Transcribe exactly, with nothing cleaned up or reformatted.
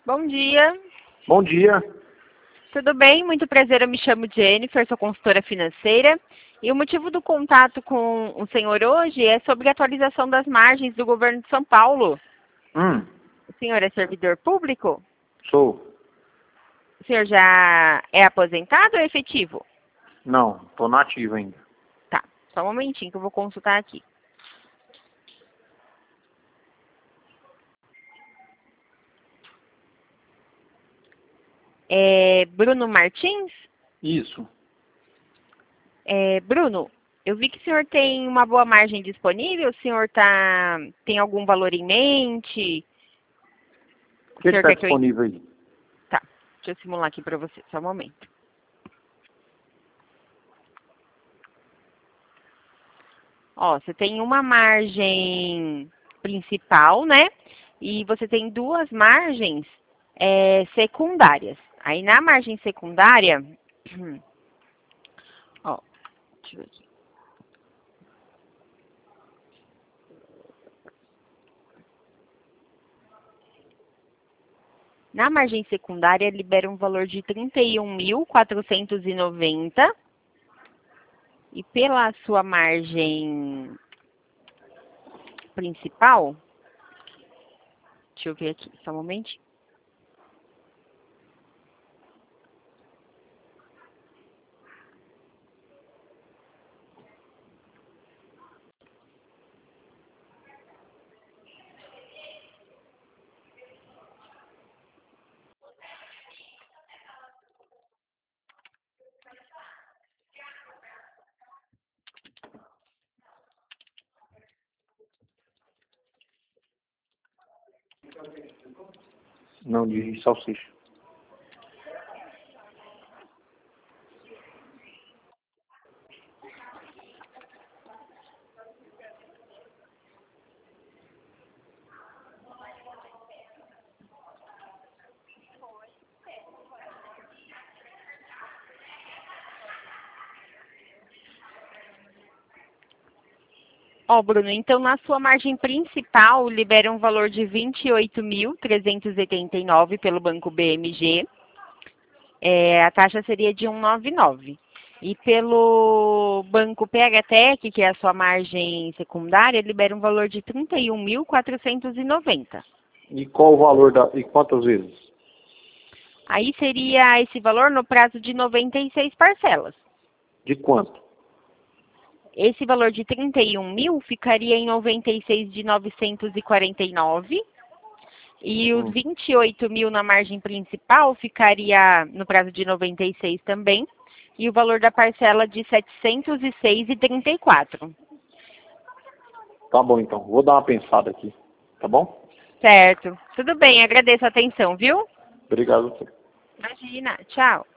Bom dia. Bom dia. Tudo bem? Muito prazer, eu me chamo Jennifer, sou consultora financeira. E o motivo do contato com o senhor hoje é sobre a atualização das margens do governo de São Paulo. Hum, O senhor é servidor público? sou. O senhor já é aposentado ou é efetivo? Não, tô nativo ainda. Tá, só um momentinho que eu vou consultar aqui. É Bruno Martins? Isso. É, Bruno, eu vi que o senhor tem uma boa margem disponível, o senhor tá, tem algum valor em mente? O que senhor está quer que eu... disponível aí? Tá, deixa eu simular aqui para você, só um momento. Ó, você tem uma margem principal, né? E você tem duas margens é, secundárias. Aí na margem secundária, ó, deixa eu ver aqui. Na margem secundária, libera um valor de trinta e um mil quatrocentos e noventa. E pela sua margem principal, deixa eu ver aqui, só um momento. Não, de salsicha. Ó, Bruno, então na sua margem principal, libera um valor de vinte e oito mil trezentos e oitenta e nove pelo Banco B M G. É, a taxa seria de cento e noventa e nove. E pelo Banco P H Tec, que é a sua margem secundária, libera um valor de trinta e um mil quatrocentos e noventa. E qual o valor da... E quantas vezes? Aí seria esse valor no prazo de noventa e seis parcelas. De quanto? Esse valor de trinta e um mil ficaria em noventa e seis de novecentos e quarenta e nove. E os Hum. vinte e oito mil na margem principal ficaria no prazo de noventa e seis também. E o valor da parcela de setecentos e seis e trinta e quatro. Tá bom, então. Vou dar uma pensada aqui. Tá bom? Certo. Tudo bem, agradeço a atenção, viu? Obrigado a você. Imagina. Tchau.